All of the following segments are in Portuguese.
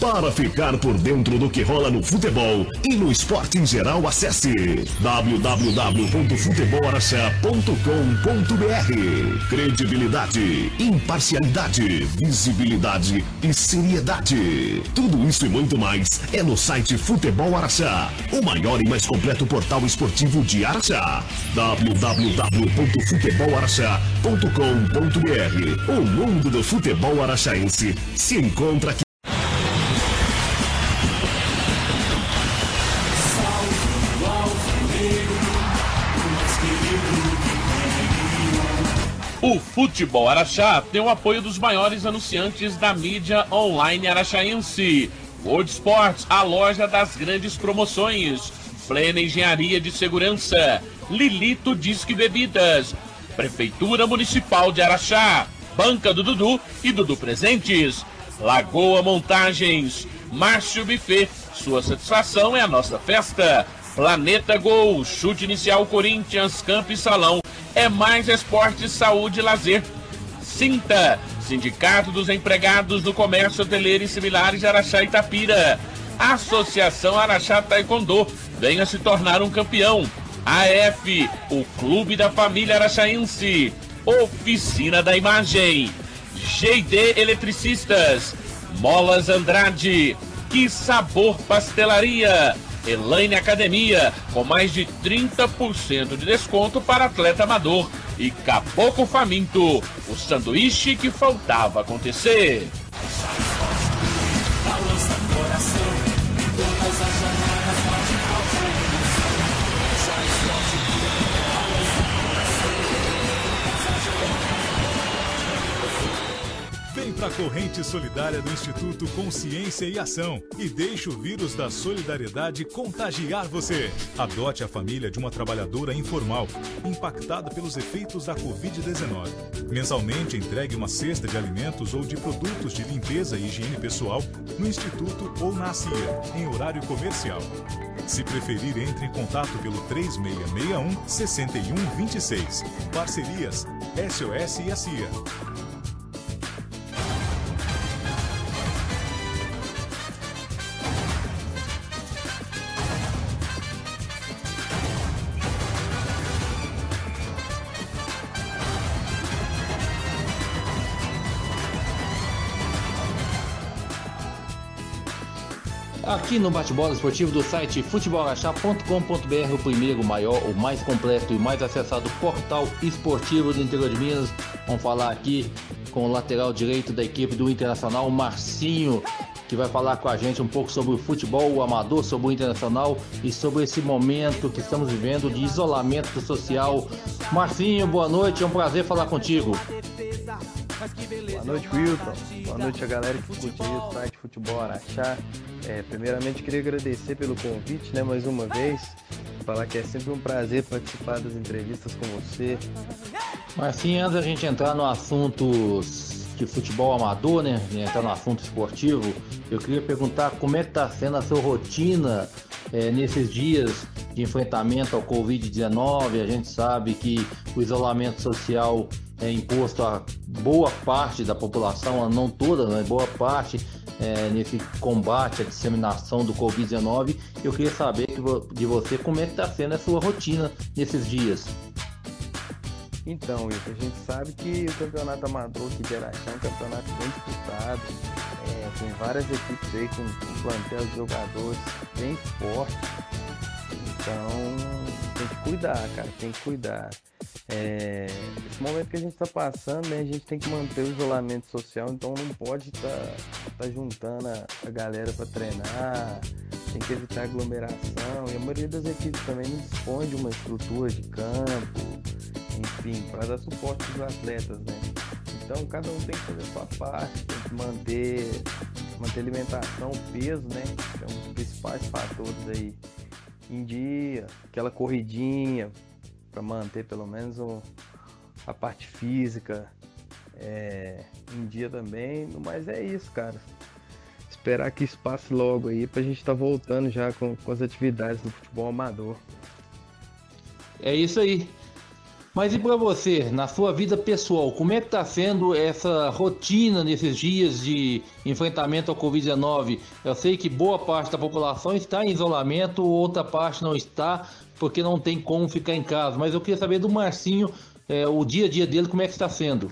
Para ficar por dentro do que rola no futebol e no esporte em geral, acesse www.futebolaraxá.com.br. Credibilidade, imparcialidade, visibilidade e seriedade. Tudo isso e muito mais é no site Futebol Araxá, o maior e mais completo portal esportivo de Araxá. www.futebolaraxá.com.br. O mundo do futebol araxaense se encontra aqui. O Futebol Araxá tem o apoio dos maiores anunciantes da mídia online araxaense. World Sports, a loja das grandes promoções. Plena Engenharia de Segurança. Lilito Disque Bebidas. Prefeitura Municipal de Araxá. Banca do Dudu e Dudu Presentes. Lagoa Montagens. Márcio Buffet. Sua satisfação é a nossa festa. Planeta Gol. Chute Inicial Corinthians. Campo e Salão. É mais esporte, saúde e lazer. Sinta, Sindicato dos Empregados do Comércio Hoteleiro e Similares de Araxá e Itapira. Associação Araxá Taekwondo, venha se tornar um campeão. AF, o Clube da Família Araxaense. Oficina da Imagem. GD Eletricistas. Molas Andrade. Que Sabor Pastelaria. Elaine Academia, com mais de 30% de desconto para atleta amador. E Caboclo Faminto, o sanduíche que faltava acontecer. Vem para a corrente solidária do Instituto Consciência e Ação e deixe o vírus da solidariedade contagiar você. Adote a família de uma trabalhadora informal, impactada pelos efeitos da Covid-19. Mensalmente entregue uma cesta de alimentos ou de produtos de limpeza e higiene pessoal no Instituto ou na ACIA, em horário comercial. Se preferir, entre em contato pelo 3661-6126. Parcerias SOS e ACIA. Aqui no bate-bola esportivo do site futebolaraxá.com.br, o primeiro, o maior, o mais completo e mais acessado portal esportivo do interior de Minas. Vamos falar aqui com o lateral direito da equipe do Internacional, Marcinho, que vai falar com a gente um pouco sobre o futebol amador, sobre o Internacional e sobre esse momento que estamos vivendo de isolamento social. Marcinho, boa noite, é um prazer falar contigo. Boa noite, Wilton. Boa noite a galera que curte aí o site Futebol Araxá. Primeiramente, queria agradecer pelo convite, né, mais uma vez. Falar que é sempre um prazer participar das entrevistas com você. Marcinho, antes da gente entrar no assunto de futebol amador, né, entrar no assunto esportivo, eu queria perguntar como é que está sendo a sua rotina nesses dias de enfrentamento ao Covid-19. A gente sabe que o isolamento social é imposto a boa parte da população, não toda, mas boa parte, nesse combate à disseminação do Covid-19. Eu queria saber de você como é que está sendo a sua rotina nesses dias. Então, Wilton, a gente sabe que o campeonato amador aqui de Araxá é um campeonato bem disputado. Tem várias equipes aí com um plantel de jogadores bem forte. Então, tem que cuidar, cara, tem que cuidar. Esse momento que a gente está passando, né, a gente tem que manter o isolamento social, então não pode tá juntando a galera para treinar, tem que evitar aglomeração, e a maioria das equipes também não dispõe de uma estrutura de campo, enfim, para dar suporte aos atletas, né? Então cada um tem que fazer a sua parte, tem que manter alimentação, peso, né, que é um dos principais fatores aí em dia, aquela corridinha para manter pelo menos a parte física em dia também. Mas é isso, cara, esperar que isso passe logo aí pra gente estar voltando já com as atividades do futebol amador. É isso aí. Mas e para você, na sua vida pessoal, como é que está sendo essa rotina nesses dias de enfrentamento ao Covid-19? Eu sei que boa parte da população está em isolamento, outra parte não está, porque não tem como ficar em casa. Mas eu queria saber do Marcinho, o dia a dia dele, como é que está sendo?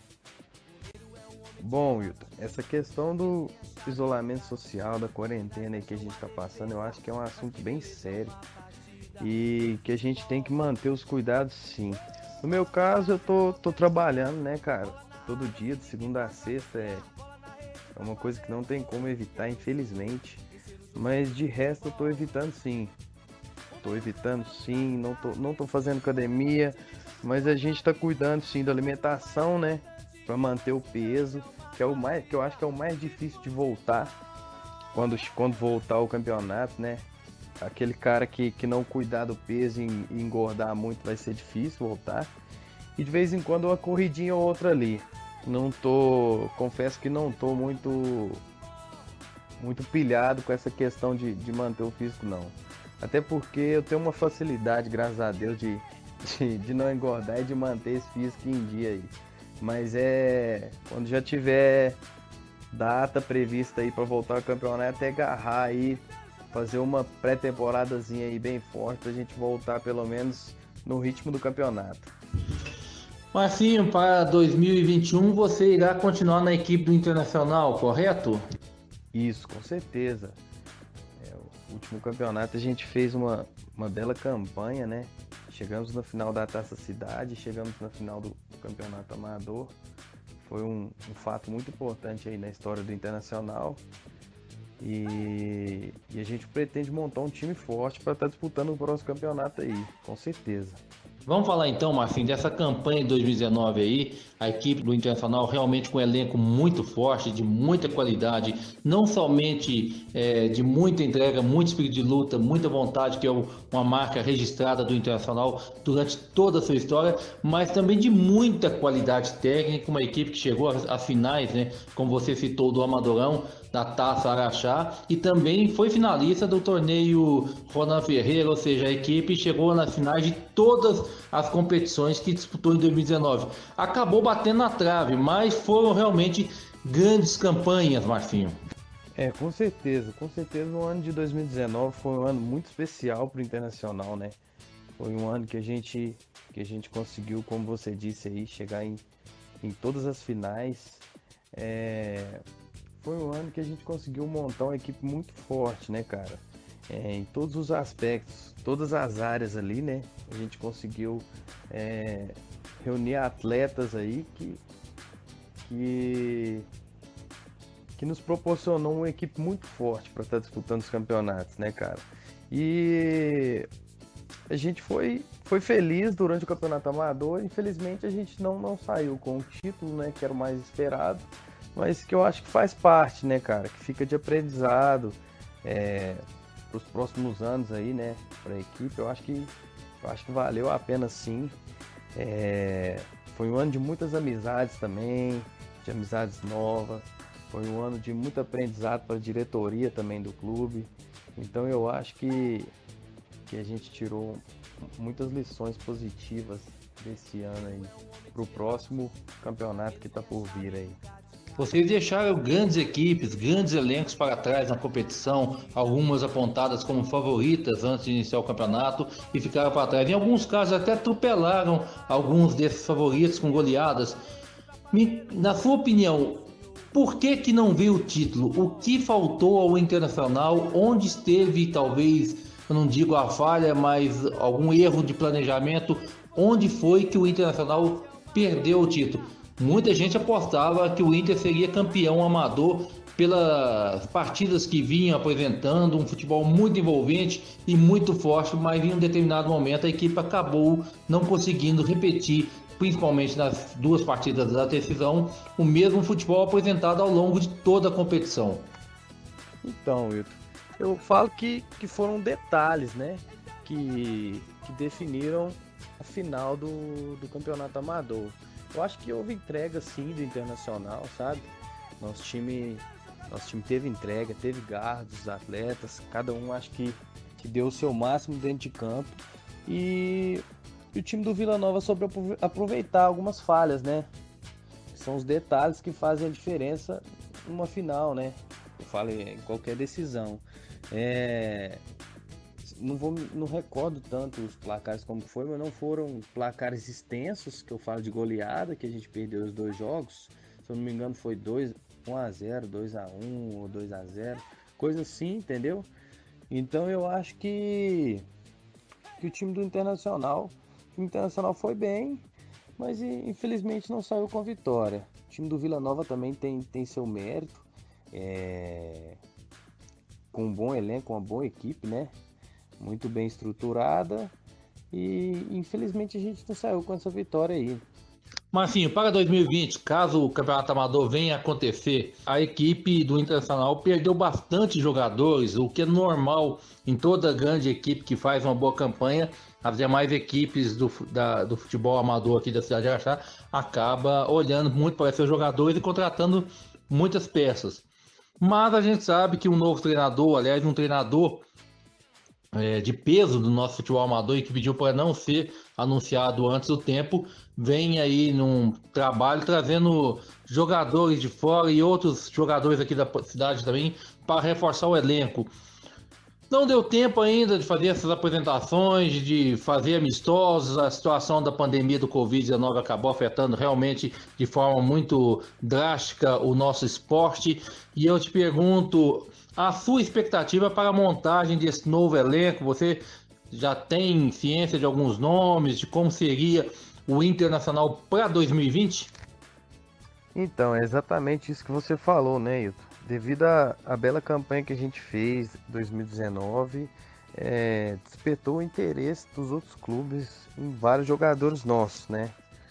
Bom, Wilton, essa questão do isolamento social, da quarentena aí que a gente está passando, eu acho que é um assunto bem sério e que a gente tem que manter os cuidados, sim. No meu caso, eu tô trabalhando, né, cara? Todo dia, de segunda a sexta, é uma coisa que não tem como evitar, infelizmente. Mas de resto, eu tô evitando sim. Não tô fazendo academia, mas a gente tá cuidando sim da alimentação, né? Pra manter o peso, que eu acho que é o mais difícil de voltar quando voltar o campeonato, né? Aquele cara que não cuidar do peso e engordar muito vai ser difícil voltar. E de vez em quando uma corridinha ou outra ali. Confesso que não tô muito pilhado com essa questão de manter o físico, não. Até porque eu tenho uma facilidade, graças a Deus, de não engordar e de manter esse físico em dia aí. Mas quando já tiver data prevista aí para voltar ao campeonato, até agarrar aí, fazer uma pré-temporadazinha aí bem forte pra gente voltar pelo menos no ritmo do campeonato. Marcinho, para 2021 você irá continuar na equipe do Internacional, correto? Isso, com certeza. O último campeonato a gente fez uma bela campanha, né? Chegamos na final da Taça Cidade, chegamos na final do Campeonato Amador. Foi um fato muito importante aí na história do Internacional. E a gente pretende montar um time forte para estar disputando o próximo campeonato aí, com certeza. Vamos falar então, Marcinho, dessa campanha de 2019 aí, a equipe do Internacional realmente com um elenco muito forte, de muita qualidade, não somente de muita entrega, muito espírito de luta, muita vontade, que é uma marca registrada do Internacional durante toda a sua história, mas também de muita qualidade técnica, uma equipe que chegou às finais, né, como você citou, do Amadorão, da Taça Araxá, e também foi finalista do torneio Ronan Ferreira, ou seja, a equipe chegou nas finais de todas as competições que disputou em 2019. Acabou batendo na trave, mas foram realmente grandes campanhas, Marcinho. Com certeza o ano de 2019 foi um ano muito especial para o Internacional, né? Foi um ano que a gente conseguiu, como você disse aí, chegar em todas as finais. Foi um ano que a gente conseguiu montar uma equipe muito forte, né, cara? Em todos os aspectos, todas as áreas ali, né? A gente conseguiu reunir atletas aí que nos proporcionou uma equipe muito forte para estar disputando os campeonatos, né, cara? E a gente foi feliz durante o campeonato amador. Infelizmente a gente não saiu com o título, né, que era o mais esperado, mas que eu acho que faz parte, né, cara? Que fica de aprendizado para os próximos anos aí, né, para a equipe. Eu acho que valeu a pena, sim. Foi um ano de muitas amizades também, de amizades novas. Foi um ano de muito aprendizado para a diretoria também do clube. Então eu acho que a gente tirou muitas lições positivas desse ano aí para o próximo campeonato que está por vir aí. Vocês deixaram grandes equipes, grandes elencos para trás na competição, algumas apontadas como favoritas antes de iniciar o campeonato e ficaram para trás. Em alguns casos até atropelaram alguns desses favoritos com goleadas. Na sua opinião, por que não veio o título? O que faltou ao Internacional? Onde esteve, talvez, eu não digo a falha, mas algum erro de planejamento? Onde foi que o Internacional perdeu o título? Muita gente apostava que o Inter seria campeão amador pelas partidas que vinham apresentando, um futebol muito envolvente e muito forte, mas em um determinado momento a equipe acabou não conseguindo repetir, principalmente nas duas partidas da decisão, o mesmo futebol apresentado ao longo de toda a competição. Então, Wilton, eu falo que foram detalhes, né, que definiram a final do campeonato amador. Eu acho que houve entrega, sim, do Internacional, sabe? Nosso time teve entrega, teve garra dos atletas, cada um acho que deu o seu máximo dentro de campo. E E o time do Vila Nova soube aproveitar algumas falhas, né? São os detalhes que fazem a diferença numa final, né? Eu falo em qualquer decisão. Não recordo tanto os placares como foi, mas não foram placares extensos, que eu falo de goleada, que a gente perdeu os 2 jogos. Se eu não me engano foi 1-0, 2-1 ou 2-0, coisa assim, entendeu? Então eu acho que o time do Internacional foi bem, mas infelizmente não saiu com vitória. O time do Vila Nova também tem seu mérito, com um bom elenco, uma boa equipe, né? Muito bem estruturada, e infelizmente a gente não saiu com essa vitória aí. Marcinho, para 2020, caso o Campeonato Amador venha a acontecer, a equipe do Internacional perdeu bastante jogadores, o que é normal em toda grande equipe que faz uma boa campanha. As demais equipes do futebol amador aqui da cidade de Araxá acaba olhando muito para seus jogadores e contratando muitas peças. Mas a gente sabe que um novo treinador, aliás, um treinador de peso do nosso futebol amador e que pediu para não ser anunciado antes do tempo, vem aí num trabalho trazendo jogadores de fora e outros jogadores aqui da cidade também para reforçar o elenco. Não deu tempo ainda de fazer essas apresentações, de fazer amistosos. A situação da pandemia do Covid-19 acabou afetando realmente de forma muito drástica o nosso esporte. E eu te pergunto, a sua expectativa para a montagem desse novo elenco? Você já tem ciência de alguns nomes, de como seria o Internacional para 2020? Então, é exatamente isso que você falou, né, Hilton? Devido à bela campanha que a gente fez em 2019, despertou o interesse dos outros clubes em vários jogadores nossos, né?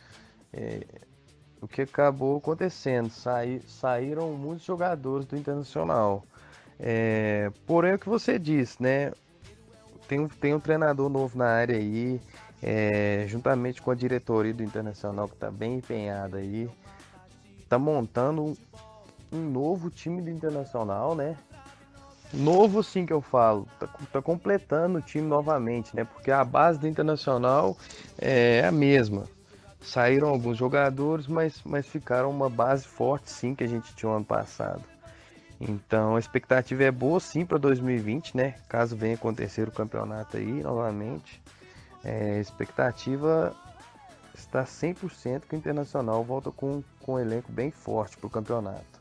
O que acabou acontecendo, saíram muitos jogadores do Internacional. Porém, o que você disse, né? Tem um treinador novo na área aí, juntamente com a diretoria do Internacional, que está bem empenhada aí, está montando um novo time do Internacional, né? Novo sim que eu falo, tá completando o time novamente, né? Porque a base do Internacional é a mesma. Saíram alguns jogadores, mas ficaram uma base forte sim que a gente tinha no ano passado. Então a expectativa é boa sim para 2020, né? Caso venha acontecer o campeonato aí novamente. A expectativa está 100% que o Internacional volta com um elenco bem forte para o campeonato.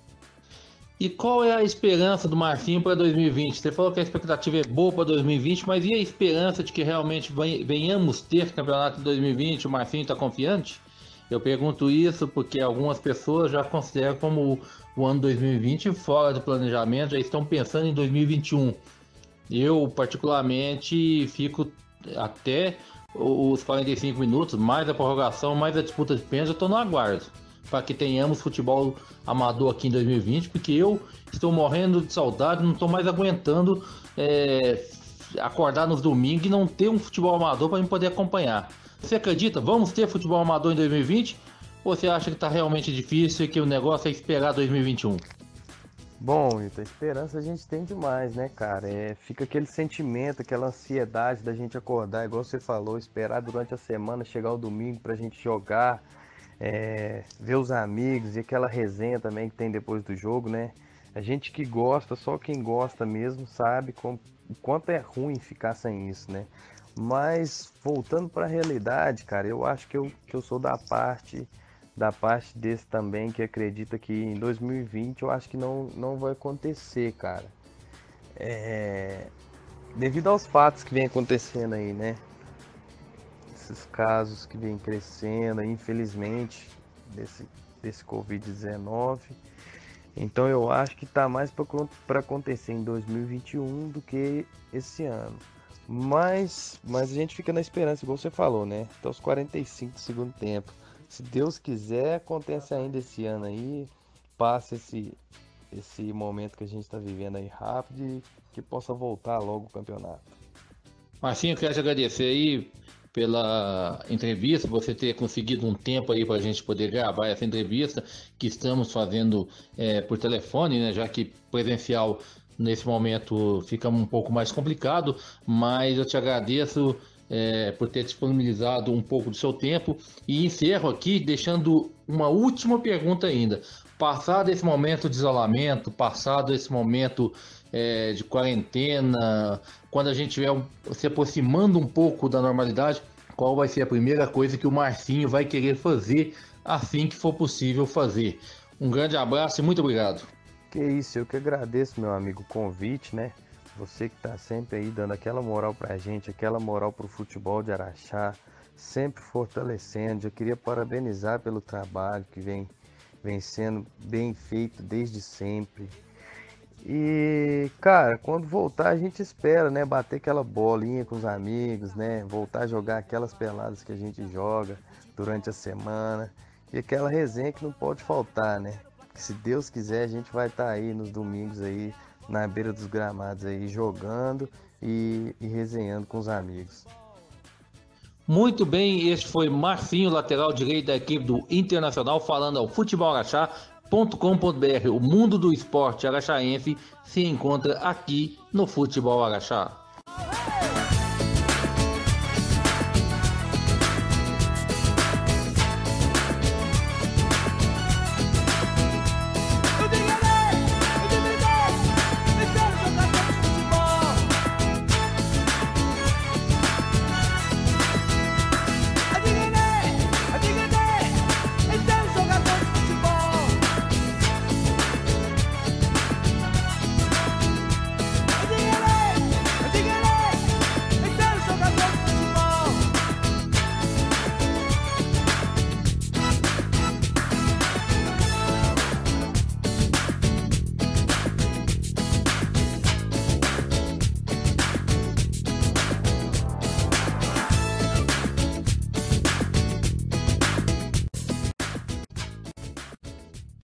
E qual é a esperança do Marcinho para 2020? Você falou que a expectativa é boa para 2020, mas e a esperança de que realmente venhamos ter campeonato em 2020? O Marcinho está confiante? Eu pergunto isso porque algumas pessoas já consideram como o ano 2020 fora do planejamento, já estão pensando em 2021. Eu, particularmente, fico até os 45 minutos, mais a prorrogação, mais a disputa de pênalti, eu estou no aguardo para que tenhamos futebol amador aqui em 2020, porque eu estou morrendo de saudade, não estou mais aguentando acordar nos domingos e não ter um futebol amador para eu poder acompanhar. Você acredita? Vamos ter futebol amador em 2020? Ou você acha que está realmente difícil e que o negócio é esperar 2021? Bom, a esperança a gente tem demais, né, cara? Fica aquele sentimento, aquela ansiedade da gente acordar, igual você falou, esperar durante a semana, chegar o domingo pra gente jogar, ver os amigos e aquela resenha também que tem depois do jogo, né? A gente que gosta, só quem gosta mesmo sabe o quanto é ruim ficar sem isso, né? Mas voltando para a realidade, cara, eu acho que eu sou da parte desse também que acredita que em 2020 eu acho que não vai acontecer, cara. Devido aos fatos que vem acontecendo aí, né? Esses casos que vem crescendo, infelizmente, desse Covid-19. Então eu acho que tá mais para acontecer em 2021 do que esse ano. Mas a gente fica na esperança, igual você falou, né? Até os 45 do segundo tempo. Se Deus quiser, acontece ainda esse ano aí. Passa esse momento que a gente está vivendo aí rápido e que possa voltar logo o campeonato. Marcinho, eu quero te agradecer aí pela entrevista, você ter conseguido um tempo aí para a gente poder gravar essa entrevista que estamos fazendo por telefone, né? Já que presencial nesse momento fica um pouco mais complicado, mas eu te agradeço por ter disponibilizado um pouco do seu tempo. E encerro aqui deixando uma última pergunta ainda. Passado esse momento de isolamento, passado esse momento de quarentena, quando a gente estiver se aproximando um pouco da normalidade, qual vai ser a primeira coisa que o Marcinho vai querer fazer assim que for possível fazer? Um grande abraço e muito obrigado. Que isso, eu que agradeço, meu amigo, o convite, né? Você que tá sempre aí dando aquela moral pra gente, aquela moral pro futebol de Araxá, sempre fortalecendo. Eu queria parabenizar pelo trabalho que vem sendo bem feito desde sempre. E, cara, quando voltar a gente espera, né? Bater aquela bolinha com os amigos, né? Voltar a jogar aquelas peladas que a gente joga durante a semana. E aquela resenha que não pode faltar, né? Que se Deus quiser a gente vai estar aí nos domingos aí, na beira dos gramados aí, jogando e resenhando com os amigos. Muito bem, este foi Marcinho, lateral direito da equipe do Internacional, falando ao futebolarachá.com.br. O mundo do esporte araxaense se encontra aqui no Futebol Araxá.